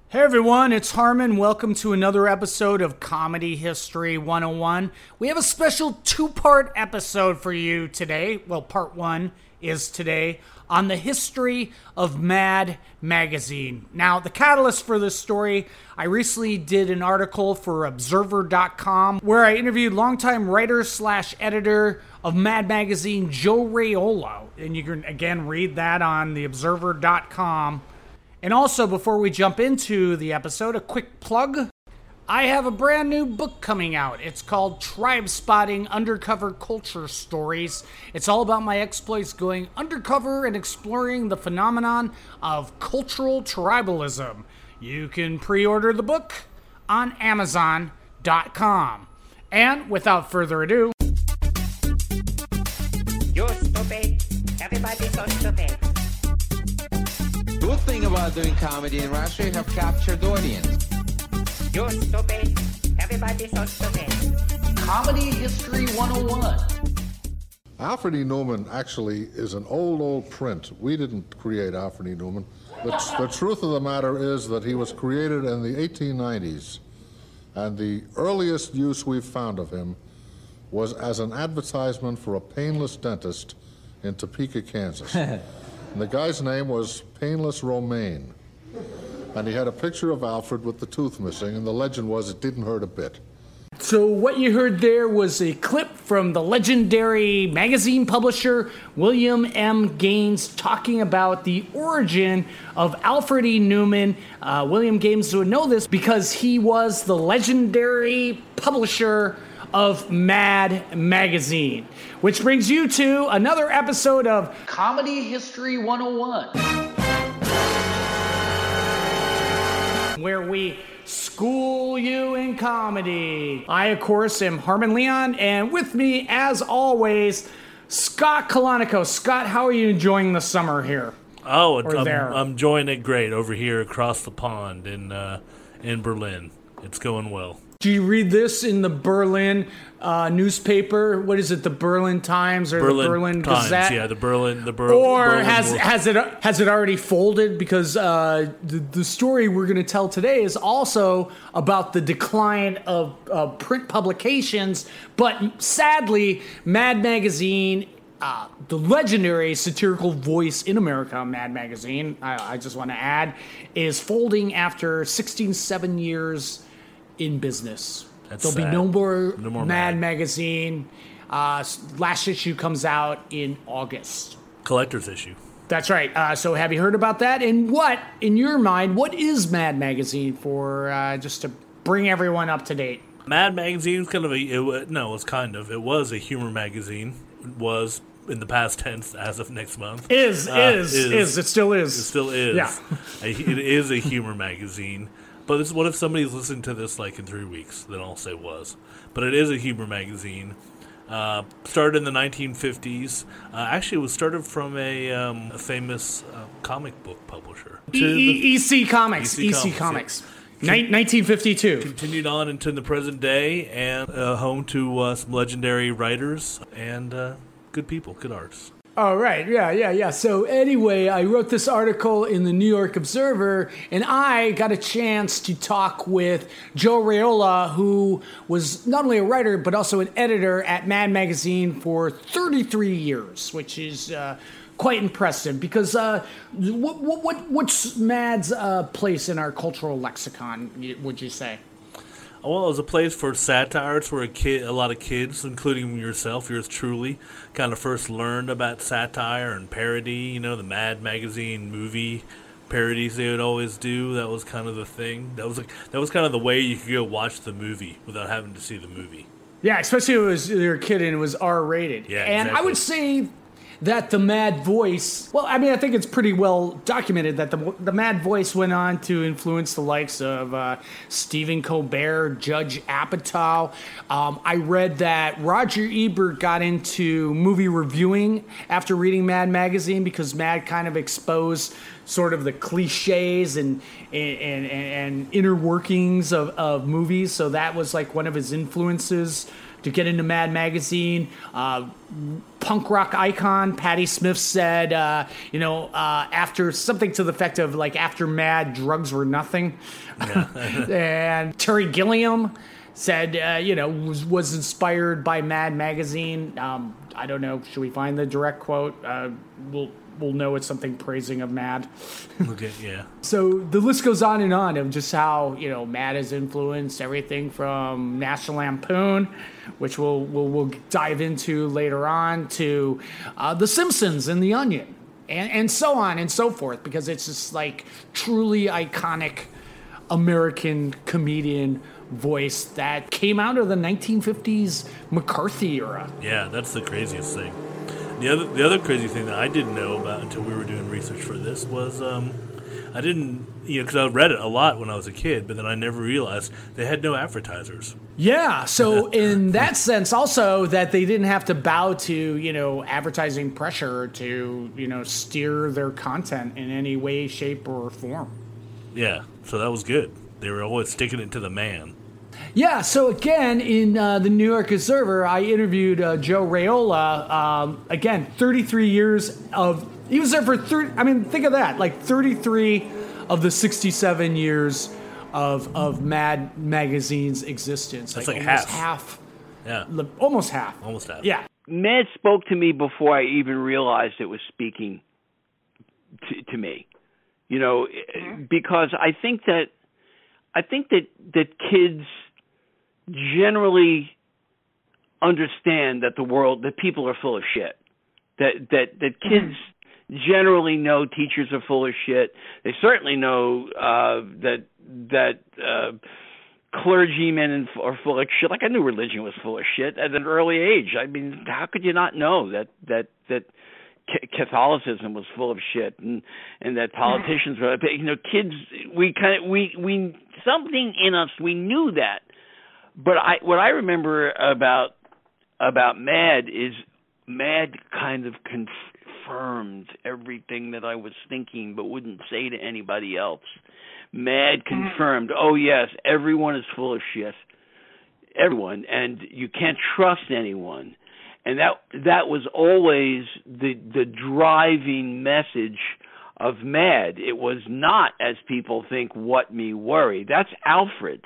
Hey everyone, it's Harmon. Welcome to another episode of Comedy History 101. We have a special two-part episode for you today. Well, part one is today on the history of Mad Magazine. Now, the catalyst for this story, I recently did an article for Observer.com where I interviewed longtime writer/editor of Mad Magazine, Joe Raiola. And you can, again, read that on the Observer.com. And also, before we jump into the episode, a quick plug. I have a brand new book coming out. It's called Tribe Spotting Undercover Culture Stories. It's all about my exploits going undercover and exploring the phenomenon of cultural tribalism. You can pre-order the book on Amazon.com. And without further ado... You're stupid. Everybody's so stupid. Good thing about doing comedy in Russia, you have captured audience. You're stupid. Everybody's so stupid. Comedy History 101. Alfred E. Neuman actually is an old print. We didn't create Alfred E. Neuman. The truth of the matter is that he was created in the 1890s, and the earliest use we've found of him was as an advertisement for a painless dentist in Topeka, Kansas. And the guy's name was Painless Romaine. And he had a picture of Alfred with the tooth missing, and the legend was it didn't hurt a bit. So what you heard there was a clip from the legendary magazine publisher William M. Gaines talking about the origin of Alfred E. Neuman. William Gaines would know this because he was the legendary publisher of Mad Magazine. Which brings you to another episode of Comedy History 101, where we school you in comedy. I, of course, am Harmon Leon, and with me, as always, Scott Kalanico. Scott, how are you enjoying the summer here? Oh, I'm enjoying it great over here across the pond in Berlin. It's going well. Do you read this in the Berlin newspaper? What is it, the Berlin Times or the Berlin Times, Gazette? Yeah, the Berlin. Or Berlin has it already folded? Because the story we're going to tell today is also about the decline of print publications. But sadly, Mad Magazine, the legendary satirical voice in America, Mad Magazine, I just want to add, is folding after 67 years in business. There'll be no more Mad Magazine. Last issue comes out in August. Collector's issue. That's right. So have you heard about that? And what, in your mind, what is Mad Magazine for, just to bring everyone up to date? Mad Magazine was it was a humor magazine. It was in the past tense as of next month. It still is. It still is. Yeah. It is a humor magazine. But what if somebody's listening to this like in 3 weeks? Then I'll say was. But it is a humor magazine. Started in the 1950s. Actually, it was started from a famous comic book publisher. EC Comics. EC Comics. 1952. Continued on into the present day and home to some legendary writers and good people, good artists. Oh, right. Yeah. So anyway, I wrote this article in the New York Observer, and I got a chance to talk with Joe Raiola, who was not only a writer, but also an editor at Mad Magazine for 33 years, which is quite impressive because what's Mad's place in our cultural lexicon, would you say? Well, it was a place for satire. It's where a lot of kids, including yourself, yours truly, kind of first learned about satire and parody. You know, the Mad Magazine movie parodies they would always do. That was kind of the thing. That was kind of the way you could go watch the movie without having to see the movie. Yeah, especially if you're a kid and it was R-rated. Yeah, and exactly. I would say that the Mad Voice, well, I mean, I think it's pretty well documented that the Mad Voice went on to influence the likes of Stephen Colbert, Judge Apatow. I read that Roger Ebert got into movie reviewing after reading Mad Magazine because Mad kind of exposed sort of the cliches and inner workings of movies. So that was like one of his influences to get into Mad Magazine. Punk rock icon Patti Smith said, after something to the effect of like after Mad, drugs were nothing. And Terry Gilliam said, was inspired by Mad Magazine. I don't know. Should we find the direct quote? We'll know it's something praising of Mad. Okay, yeah. So the list goes on and on of just how, Mad has influenced everything from National Lampoon, which we'll dive into later on, to The Simpsons and The Onion, and so on and so forth, because it's just like truly iconic American comedian voice that came out of the 1950s McCarthy era. Yeah, that's the craziest thing. The other crazy thing that I didn't know about until we were doing research for this was I didn't, because I read it a lot when I was a kid, but then I never realized they had no advertisers. Yeah, so in that sense also that they didn't have to bow to, advertising pressure to, steer their content in any way, shape, or form. Yeah, so that was good. They were always sticking it to the man. Yeah, so again, in the New York Observer, I interviewed Joe Raiola. Again, 33 years of... He was there for 30... I mean, think of that. Like 33 of the 67 years of Mad Magazine's existence. That's like almost half. Yeah. Almost half. Almost half. Yeah. Mad spoke to me before I even realized it was speaking to me. Because I think that kids generally understand that that people are full of shit. That kids generally know teachers are full of shit. They certainly know that clergymen are full of shit. Like, I knew religion was full of shit at an early age. I mean, how could you not know that Catholicism was full of shit, and that politicians were, kids, we something in us, we knew that. But what I remember about Mad is Mad kind of confirmed everything that I was thinking but wouldn't say to anybody else. Mad confirmed, oh yes, everyone is full of shit. Everyone, and you can't trust anyone. And that was always the driving message of Mad. It was not, as people think, what me worry. That's Alfred.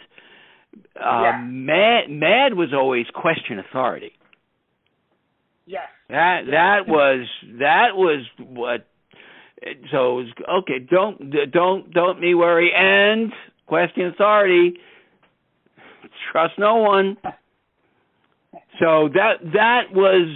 Mad was always question authority. Yes. That was what. So it was, okay, don't me worry, and question authority. Trust no one. So that was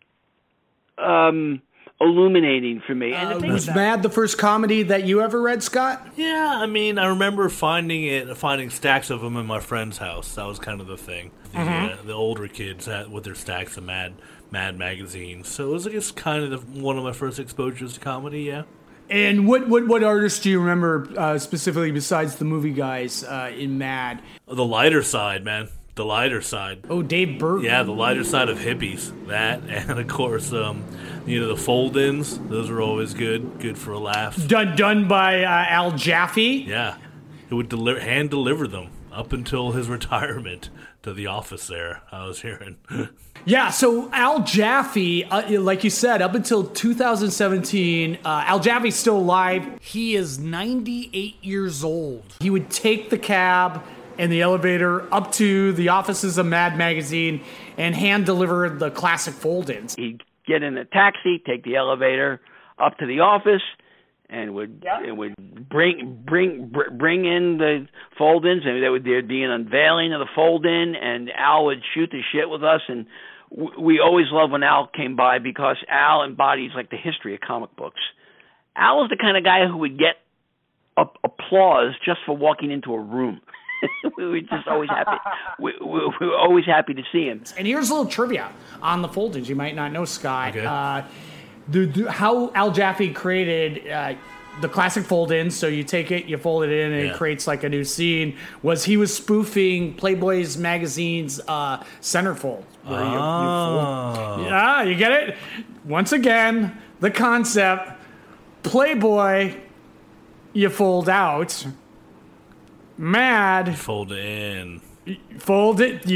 illuminating for me. And was Mad the first comedy that you ever read, Scott? Yeah, I mean, I remember finding stacks of them in my friend's house. That was kind of the thing. The older kids with their stacks of Mad magazines. So it was, I guess, kind of one of my first exposures to comedy. Yeah. And what artists do you remember specifically besides the movie guys in Mad? The lighter side, man. The lighter side. Oh, Dave Burton. Yeah, the lighter side of hippies. That, and of course, the fold-ins. Those are always good for a laugh. Done by Al Jaffe. Yeah, he would hand deliver them up until his retirement to the office. There, I was hearing. Yeah, so Al Jaffe, like you said, up until 2017, Al Jaffe's still alive. He is 98 years old. He would take the cab and the elevator up to the offices of Mad Magazine and hand deliver the classic fold-ins. He'd get in a taxi, take the elevator up to the office, and would bring in the fold-ins, and there'd be an unveiling of the fold-in, and Al would shoot the shit with us, and we always loved when Al came by because Al embodies like the history of comic books. Al was the kind of guy who would get applause just for walking into a room. We were just always happy. We were always happy to see him. And here's a little trivia on the fold-ins you might not know, Scott. Okay. How Al Jaffe created the classic fold-ins, so you take it, you fold it in, and it creates like a new scene, was he was spoofing Playboy's magazine's centerfold. Where you fold. Yeah, you get it? Once again, the concept, Playboy, you fold out. Mad. Fold it in. Fold it. You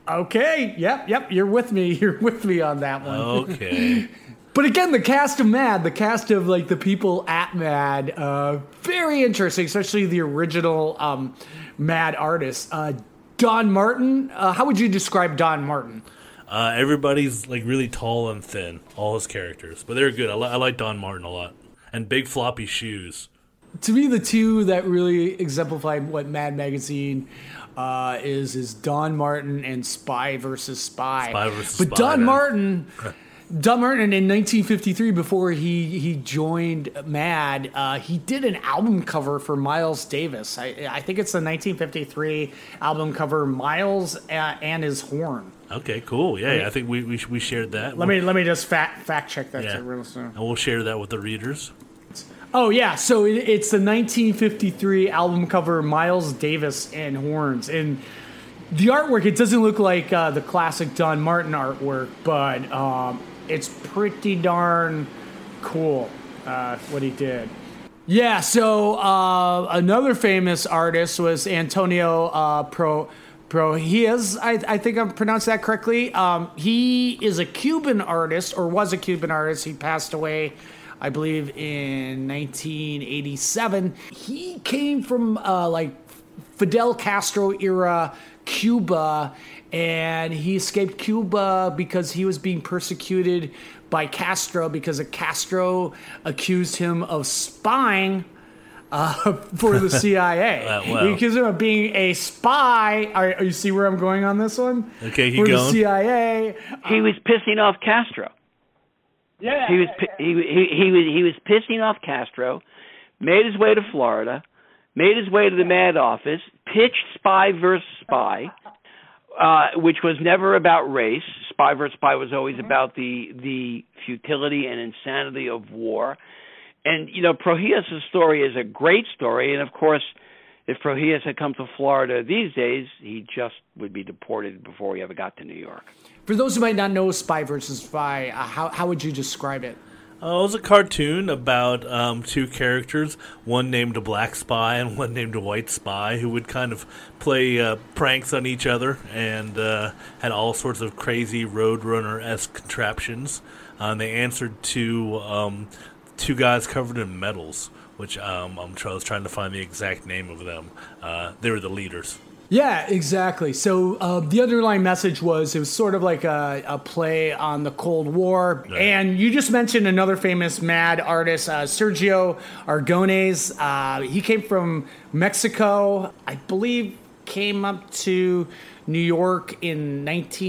Okay, yep, you're with me. You're with me on that one. Okay. But again, the cast of Mad, the cast of like the people at Mad, very interesting, especially the original Mad artists. Don Martin, how would you describe Don Martin? Everybody's like really tall and thin, all his characters, but they're good. I like Don Martin a lot, and big floppy shoes. To me, the two that really exemplify what Mad Magazine is Don Martin and Spy versus Spy. But Don Martin in 1953, before he joined Mad, he did an album cover for Miles Davis. I think it's the 1953 album cover, Miles and His Horn. Okay, cool. Yeah, I think we shared that. Let me just fact check that. And we'll share that with the readers. Oh yeah, so it's the 1953 album cover, Miles Davis and Horns, and the artwork, it doesn't look like the classic Don Martin artwork, but it's pretty darn cool what he did. Yeah, so another famous artist was Antonio Prohias. I think I'm pronouncing that correctly. He is a Cuban artist, or was a Cuban artist. He passed away, I believe, in 1987. He came from like Fidel Castro era Cuba, and he escaped Cuba because he was being persecuted by Castro because Castro accused him of spying for the CIA. Wow. He accused him of being a spy. You see where I'm going on this one? Okay, for the CIA. He was pissing off Castro. Yeah, he was pissing off Castro. Made his way to Florida. Made his way to the Mad office. Pitched Spy versus Spy, which was never about race. Spy versus Spy was always about the futility and insanity of war. And, Prohias' story is a great story. And, of course, if Prohias had come to Florida these days, he just would be deported before he ever got to New York. For those who might not know Spy versus Spy, how would you describe it? It was a cartoon about two characters, one named a Black Spy and one named a White Spy, who would kind of play pranks on each other and had all sorts of crazy Roadrunner-esque contraptions. They answered to two guys covered in medals, which I was trying to find the exact name of them. They were the leaders. Yeah, exactly. So the underlying message was it was sort of like a play on the Cold War. Right. And you just mentioned another famous Mad artist, Sergio Aragonés. He came from Mexico, I believe, came up to New York in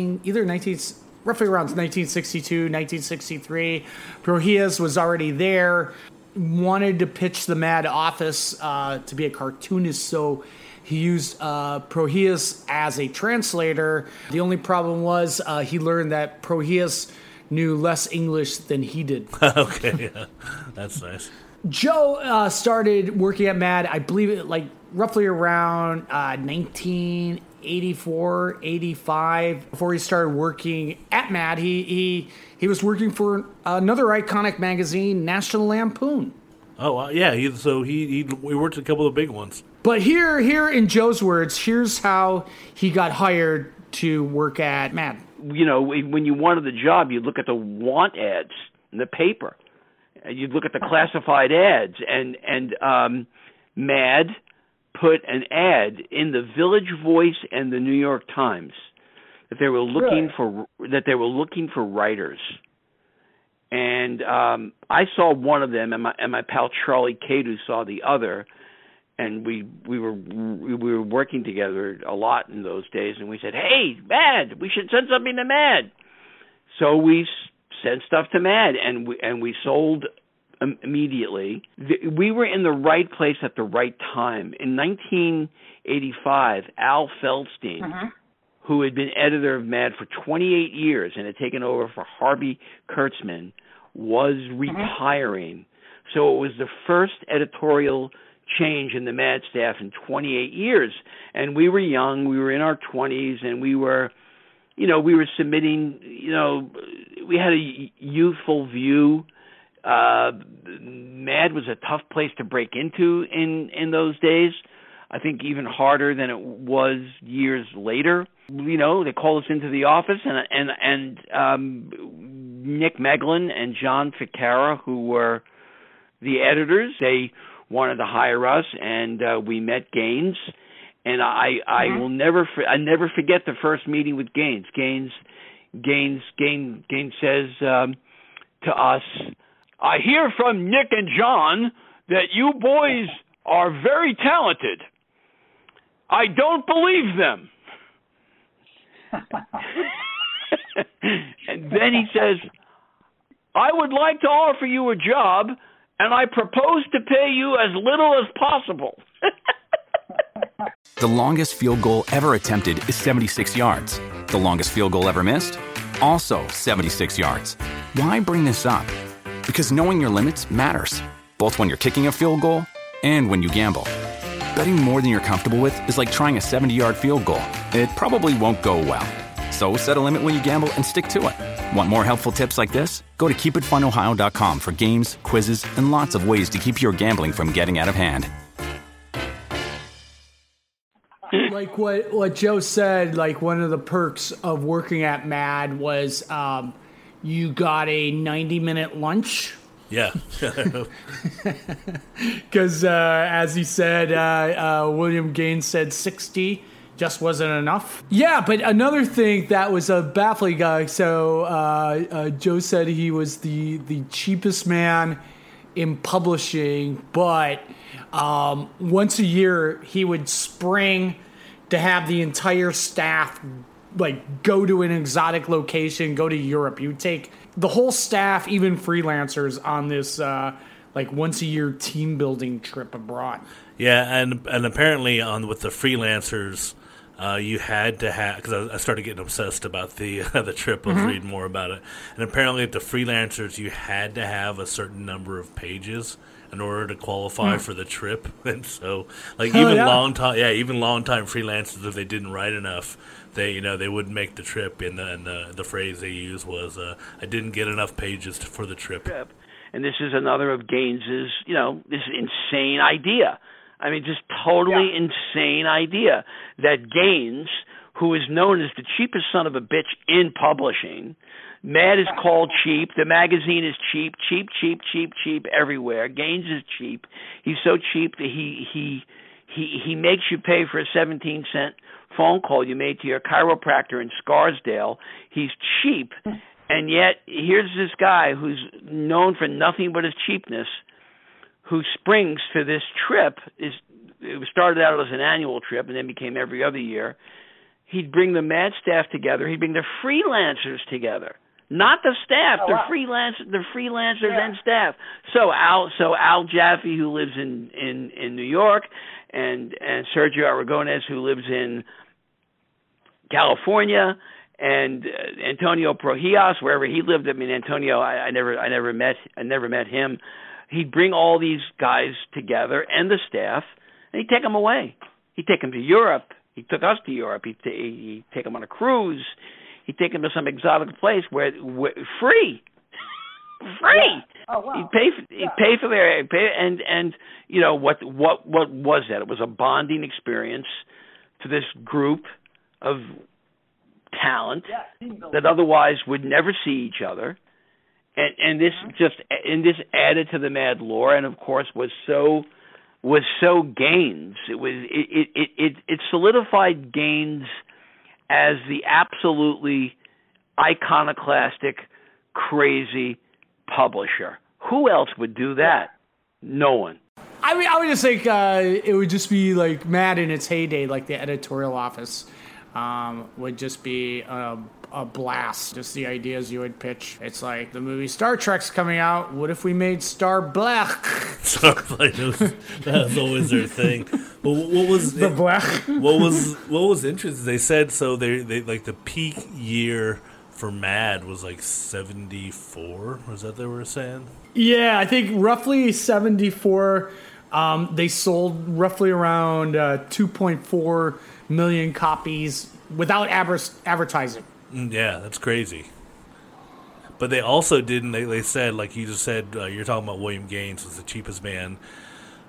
roughly around 1962, 1963. Prohias was already there, wanted to pitch the Mad office to be a cartoonist, so he used Prohias as a translator. The only problem was he learned that Prohias knew less English than he did. Okay, yeah. That's nice. Joe started working at Mad, I believe, roughly around 1984, 85. Before he started working at Mad, he was working for another iconic magazine, National Lampoon. Oh, yeah. He worked a couple of big ones. But here, in Joe's words, here's how he got hired to work at Mad. When you wanted the job, you'd look at the want ads in the paper. You'd look at the classified ads, and Mad put an ad in the Village Voice and the New York Times that they were looking for writers. And I saw one of them, and my pal Charlie Cadu saw the other. And we were working together a lot in those days, and we said, "Hey, Mad, we should send something to Mad." So we sent stuff to Mad, and we sold immediately. We were in the right place at the right time. In 1985, Al Feldstein, who had been editor of Mad for 28 years and had taken over for Harvey Kurtzman, was retiring. So it was the first editorial change in the Mad staff in 28 years. And we were young, we were in our 20s, and we were submitting, we had a youthful view. Mad was a tough place to break into in those days. I think even harder than it was years later. You know, they called us into the office, and Nick Meglin and John Ficarra, who were the editors, they wanted to hire us, and we met Gaines. And I will never forget the first meeting with Gaines. Gaines says to us, "I hear from Nick and John that you boys are very talented. I don't believe them." And then he says, "I would like to offer you a job, and I propose to pay you as little as possible." The longest field goal ever attempted is 76 yards. The longest field goal ever missed? Also 76 yards. Why bring this up? Because knowing your limits matters, both when you're kicking a field goal and when you gamble. Betting more than you're comfortable with is like trying a 70-yard field goal. It probably won't go well. So set a limit when you gamble and stick to it. Want more helpful tips like this? Go to keepitfunohio.com for games, quizzes, and lots of ways to keep your gambling from getting out of hand. Like what Joe said, like one of the perks of working at MAD was you got a 90-minute lunch. Yeah. Because as he said, William Gaines said 60 just wasn't enough. Yeah, but another thing that was a baffling guy. So Joe said he was the cheapest man in publishing, but once a year he would spring to have the entire staff like go to an exotic location, go to Europe. You would take the whole staff, even freelancers, on this like once a year team building trip abroad. Yeah, and apparently with the freelancers, you had to have, because I started getting obsessed about the trip. I was reading more about it, and apparently with the freelancers, you had to have a certain number of pages in order to qualify for the trip. And so, like, even long-time freelancers, if they didn't write enough, they wouldn't make the trip. And the phrase they used was, "I didn't get enough pages for the trip." And this is another of Gaines's, this insane idea. I mean, just totally insane idea that Gaines, who is known as the cheapest son of a bitch in publishing, MAD is called cheap. The magazine is cheap, cheap, cheap, cheap, cheap everywhere. Gaines is cheap. He's so cheap that he makes you pay for a 17-cent phone call you made to your chiropractor in Scarsdale. He's cheap, and yet here's this guy who's known for nothing but his cheapness, who springs to this trip. It started out as an annual trip and then became every other year. He'd bring the MAD staff together. He'd bring the freelancers together. Not the staff, the freelancers and staff. So Al Jaffe, who lives in New York, and Sergio Aragones, who lives in California, and Antonio Prohias, wherever he lived. I mean, Antonio, I never met him. He'd bring all these guys together and the staff, and he'd take them away. He'd take them to Europe. He took us to Europe. He'd take them on a cruise. He'd take them to some exotic place where free. Oh, wow. He'd pay for their and what was that? It was a bonding experience to this group of talent that otherwise would never see each other, and this added to the MAD lore, and of course was so Gaines. It solidified Gaines as the absolutely iconoclastic, crazy publisher. Who else would do that? No one. I would just think it would just be like MAD in its heyday, like the editorial office would just be a blast. Just the ideas you would pitch. It's like the movie Star Trek's coming out. What if we made Star Black? Star Black. That was always their thing. But what was the Black? What was interesting? They said so. They like the peak year for MAD was like 74. Was that they were saying? Yeah, I think roughly 74. They sold roughly around 2.4 million copies without advertising. Yeah, that's crazy. But they also didn't. They said, like you just said, you're talking about William Gaines was the cheapest man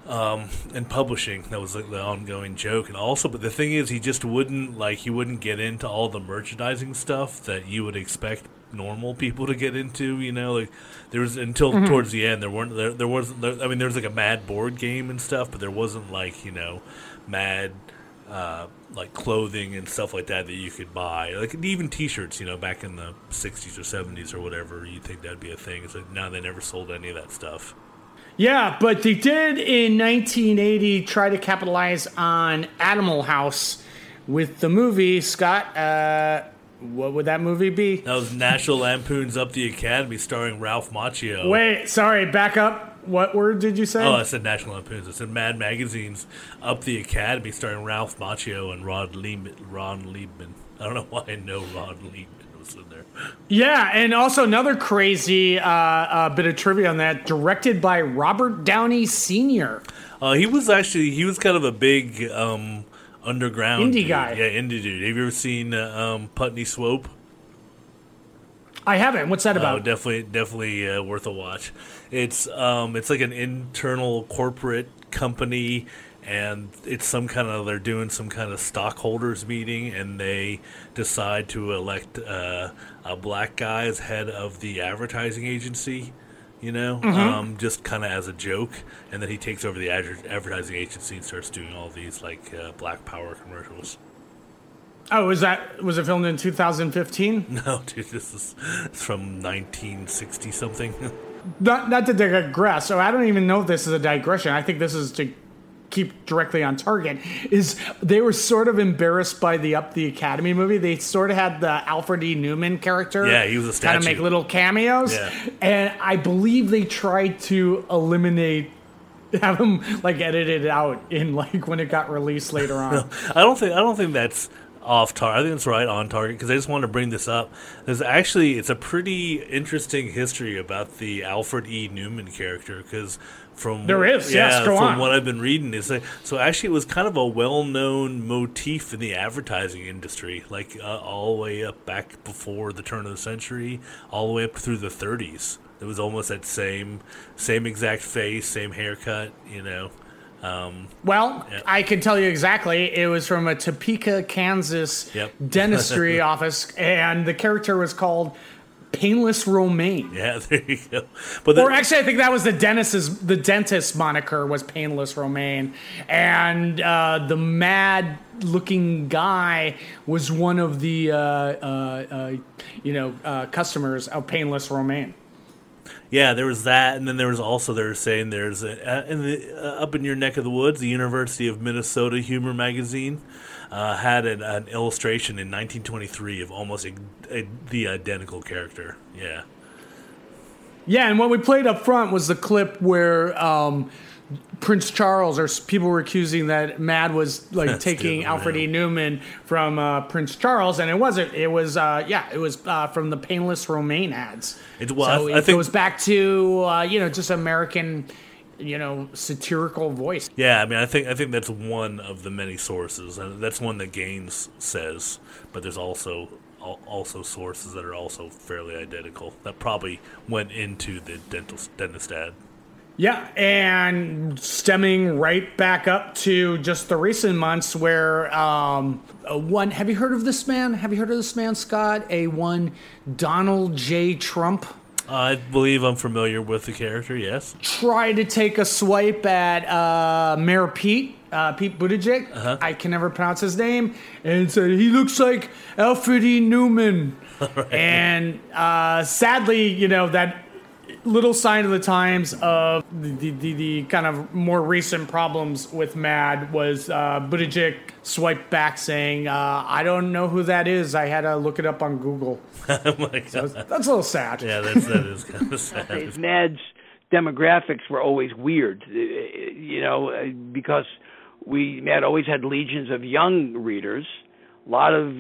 And publishing, that was like the ongoing joke. And also, but the thing is, he just wouldn't get into all the merchandising stuff that you would expect normal people to get into. Like there was until towards the end, there wasn't. I mean, there was like a Mad board game and stuff, but there wasn't like Mad like clothing and stuff like that you could buy, like even T-shirts. Back in the 60s or 70s or whatever, you'd think that'd be a thing. It's like, no, they never sold any of that stuff. Yeah, but they did in 1980 try to capitalize on Animal House with the movie. Scott, what would that movie be? That was National Lampoon's Up the Academy, starring Ralph Macchio. Wait, sorry, back up. What word did you say? Oh, I said National Lampoon's. I said Mad Magazine's Up the Academy, starring Ralph Macchio and Ron Liebman. I don't know why I know Ron Liebman was in there. Yeah, and also another crazy bit of trivia on that, directed by Robert Downey Sr. He was kind of a big underground indie dude. guy. Yeah, indie dude. Have you ever seen Putney Swope? I haven't. What's that about? Definitely worth a watch. It's like an internal corporate company, and it's they're doing some kind of stockholders meeting, and they decide to elect a black guy as head of the advertising agency. Just kind of as a joke, and then he takes over the advertising agency and starts doing all these like Black Power commercials. Oh, was it filmed in 2015? No, dude, it's from 1960 something. Not to digress. So I don't even know if this is a digression. I think this is to keep directly on target. Is they were sort of embarrassed by the Up the Academy movie. They sort of had the Alfred E. Newman character. Yeah, he was a statue. Kind of make little cameos. Yeah. And I believe they tried to have him like edited out in like when it got released later on. I don't think that's off target. I think it's right on target, because I just wanted to bring this up. It's a pretty interesting history about the Alfred E. Newman character, because from what I've been reading, so actually it was kind of a well-known motif in the advertising industry, like all the way up back before the turn of the century, all the way up through the 30s. It was almost that same exact face, same haircut, I can tell you exactly. It was from a Topeka, Kansas dentistry office, and the character was called Painless Romaine. Yeah, there you go. Actually, I think that was the dentist moniker was Painless Romaine, and the mad-looking guy was one of the customers of Painless Romaine. Yeah, there was that, and then there was also, they were saying there's up in your neck of the woods, the University of Minnesota Humor Magazine had an illustration in 1923 of almost the identical character. Yeah. Yeah, and what we played up front was the clip where Prince Charles, or people were accusing that Mad was like taking Alfred E. Newman from Prince Charles, and it wasn't. It was from the Painless Romaine ads. It goes back to just American, satirical voice. Yeah, I mean, I think that's one of the many sources, and that's one that Gaines says. But there's also sources that are also fairly identical that probably went into the dentist ad. Yeah, and stemming right back up to just the recent months where have you heard of this man? Have you heard of this man, Scott? Donald J. Trump? I believe I'm familiar with the character, yes. Tried to take a swipe at Mayor Pete Buttigieg. Uh-huh. I can never pronounce his name. And said, he looks like Alfred E. Newman. Right. And sadly, that little sign of the times of the kind of more recent problems with Mad was Buttigieg swiped back saying, I don't know who that is. I had to look it up on Google. Oh my God. So that's a little sad. Yeah, that is kind of sad. Mad's demographics were always weird, because Mad always had legions of young readers, a lot of,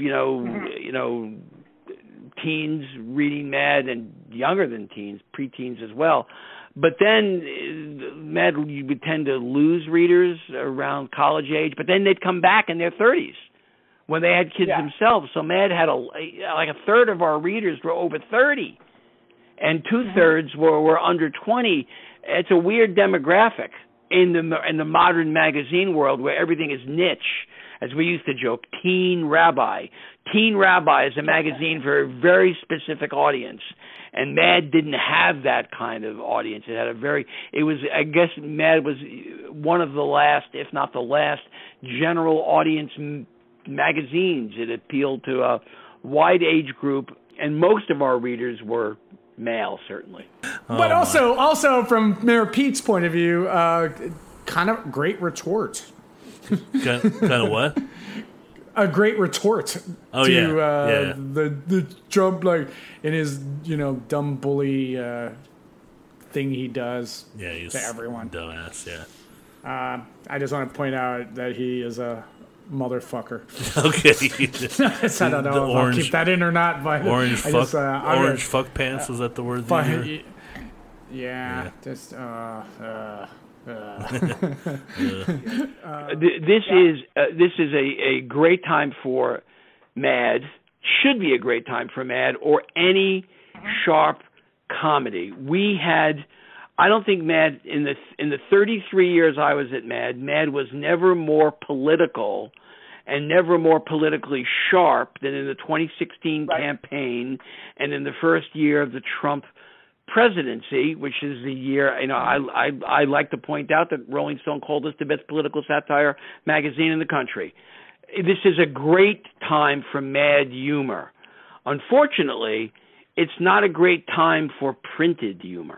teens reading Mad, and younger than teens, preteens as well. But then Mad, you would tend to lose readers around college age, but then they'd come back in their 30s when they had kids themselves. So Mad had a third of our readers were over 30, and 2/3 were under 20. It's a weird demographic. in the modern magazine world where everything is niche, as we used to joke, Teen Rabbi. Teen Rabbi is a magazine for a very specific audience, and Mad didn't have that kind of audience. It had I guess Mad was one of the last, if not the last, general audience magazines. It appealed to a wide age group, and most of our readers were male, certainly. But also from Mayor Pete's point of view, kind of great retort. Kind of what? A great retort to the Trump, like, in his dumb bully thing he does he's to everyone. Dumbass, yeah. I just want to point out that he is a motherfucker. Okay. I don't know if I'll keep that in or not, but orange fuck pants, was that the word? This is a great time for Mad. Should be a great time for Mad or any sharp comedy. I don't think Mad in the 33 years I was at Mad was never more political and never more politically sharp than in the 2016 campaign and in the first year of the Trump presidency, which is the year, I like to point out that Rolling Stone called us the best political satire magazine in the country. This is a great time for Mad humor. Unfortunately, it's not a great time for printed humor.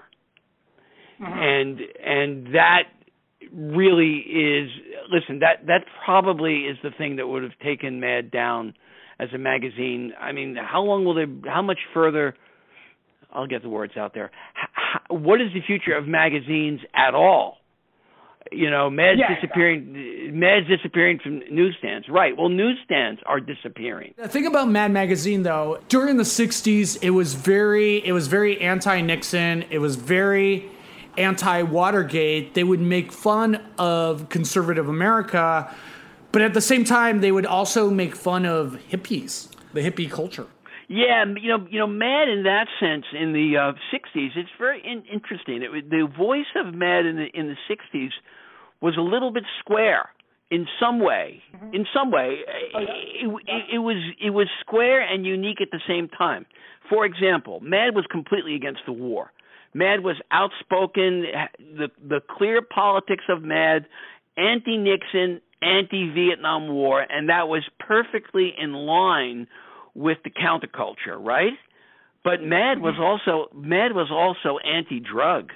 And that really is, listen, that probably is the thing that would have taken Mad down as a magazine. I mean, how much further, I'll get the words out there. What is the future of magazines at all? Mad's disappearing from newsstands. Right. Well, newsstands are disappearing. The thing about Mad Magazine, though, during the 60s, it was very anti-Nixon. It was very anti-Watergate. They would make fun of conservative America, but at the same time, they would also make fun of hippies, the hippie culture. Yeah, Mad in that sense in the 60s, it's very interesting. The voice of Mad in the 60s was a little bit square in some way. In some way, it was square and unique at the same time. For example, Mad was completely against the war. Mad was outspoken. The clear politics of Mad, anti-Nixon, anti-Vietnam War, and that was perfectly in line with the counterculture, right? But Mad was also anti-drug,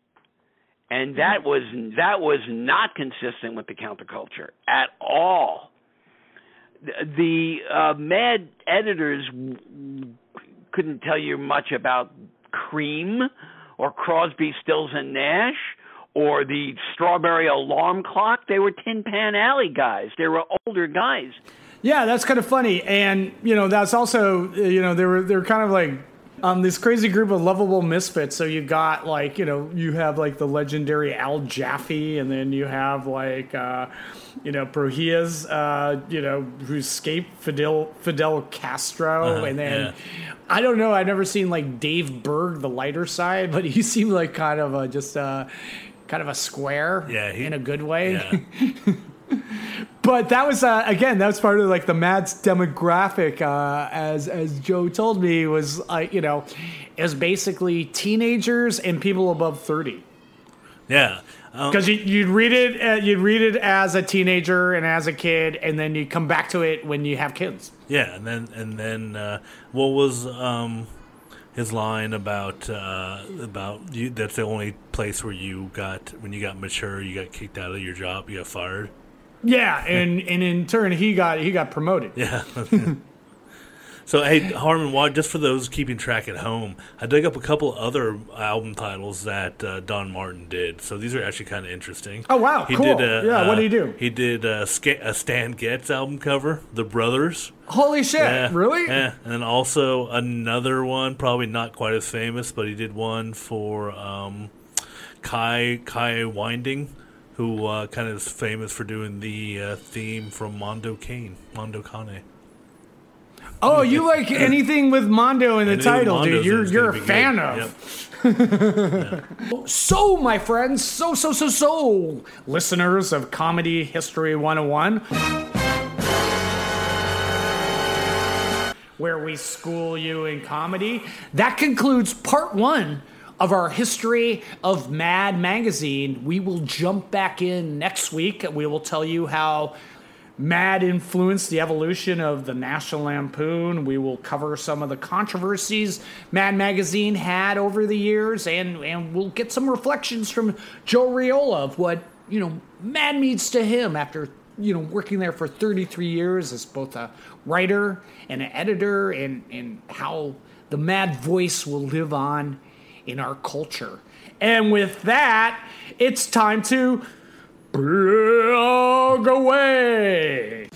and that was not consistent with the counterculture at all. The Mad editors couldn't tell you much about Cream or Crosby, Stills and Nash or the Strawberry Alarm Clock. They were Tin Pan Alley guys. They were older guys. Yeah, that's kind of funny. And, that's also, they were kind of like this crazy group of lovable misfits. So you got you have the legendary Al Jaffe, and then you have Prohias, who escaped Fidel Castro. And then, I don't know, I've never seen Dave Berg, the lighter side, but he seemed like kind of a square in a good way. Yeah. But that was again, that was part of the Mad's demographic. As Joe told me, was it was basically teenagers and people above 30. Yeah, because you'd read it as a teenager and as a kid, and then you come back to it when you have kids. Yeah, and then what was his line about you? That's the only place where when you got mature, you got kicked out of your job, you got fired. Yeah, and in turn he got promoted. Yeah. So hey, Harmon, just for those keeping track at home, I dug up a couple other album titles that Don Martin did. So these are actually kind of interesting. Oh wow, cool. What did he do? He did a Stan Getz album cover, The Brothers. Holy shit! Yeah, really? Yeah, and then also another one, probably not quite as famous, but he did one for Kai Winding, who kind of is famous for doing the theme from Mondo Cane. Oh, you like anything with Mondo in the Anything with title, Mondo dude. is You're a gonna be fan good. of. So, my friends, so, listeners of Comedy History 101, where we school you in comedy, that concludes part 1 of our history of Mad Magazine. We will jump back in next week. We will tell you how Mad influenced the evolution of the National Lampoon. We will cover some of the controversies Mad Magazine had over the years, and we'll get some reflections from Joe Riola of what, Mad means to him after, working there for 33 years as both a writer and an editor, and how the Mad voice will live on in our culture. And with that, it's time to plug away.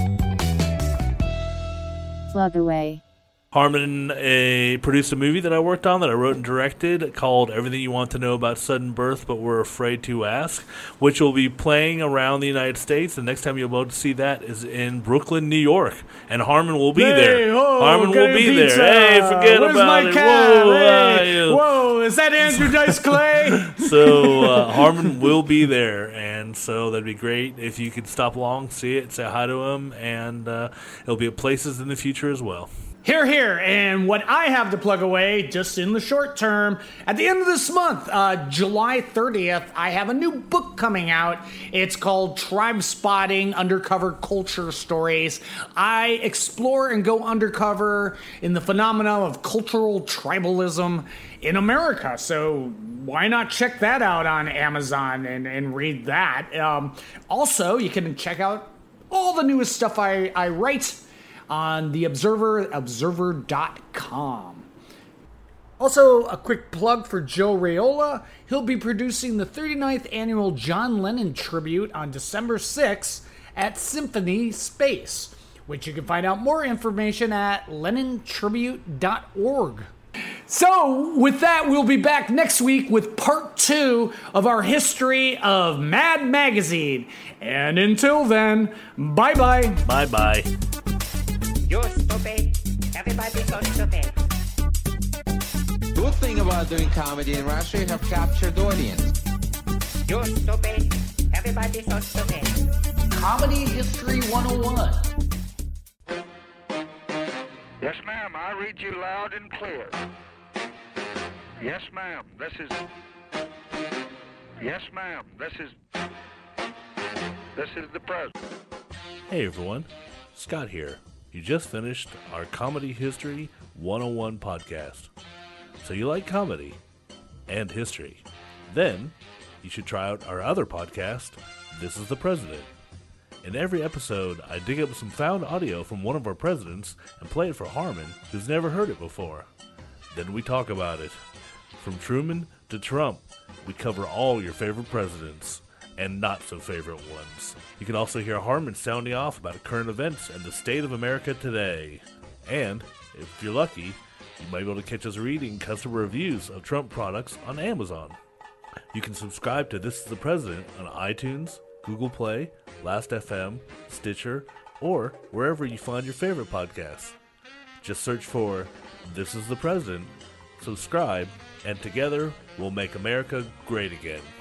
Plug away. Harmon produced a movie that I worked on, that I wrote and directed, called Everything You Want to Know About Sudden Birth But Were Afraid to Ask, which will be playing around the United States. The next time you'll be able to see that is in Brooklyn, New York. And Harmon will be there. Harmon will be pizza. there. Hey, forget Where's about my it. cat? Whoa, Hey, whoa, is that Andrew Dice Clay? So Harmon will be there, and so that'd be great if you could stop along, see it, say hi to him, and it'll be at places in the future as well. Here, here, and what I have to plug away, just in the short term, at the end of this month, July 30th, I have a new book coming out. It's called Tribe Spotting, Undercover Culture Stories. I explore and go undercover in the phenomena of cultural tribalism in America, so why not check that out on Amazon and read that. Also, you can check out all the newest stuff I write on The Observer, observer.com. Also, a quick plug for Joe Riola. He'll be producing the 39th annual John Lennon tribute on December 6th at Symphony Space, which you can find out more information at lennontribute.org. So, with that, we'll be back next week with part 2 of our history of Mad Magazine. And until then, bye-bye. Bye-bye. You're stupid. Everybody's so stupid. Good thing about doing comedy in Russia, you have captured audience. You're stupid. Everybody's so stupid. Comedy History 101. Yes, ma'am. I read you loud and clear. Yes, ma'am. This is. Yes, ma'am. This is the president. Hey everyone, Scott here. You just finished our Comedy History 101 podcast. So you like comedy and history. Then you should try out our other podcast, This is the President. In every episode, I dig up some found audio from one of our presidents and play it for Harmon, who's never heard it before. Then we talk about it. From Truman to Trump, we cover all your favorite presidents and not so favorite ones. You can also hear Harmon sounding off about current events and the state of America today. And, if you're lucky, you might be able to catch us reading customer reviews of Trump products on Amazon. You can subscribe to This is the President on iTunes, Google Play, Last.fm, Stitcher, or wherever you find your favorite podcasts. Just search for This is the President, subscribe, and together we'll make America great again.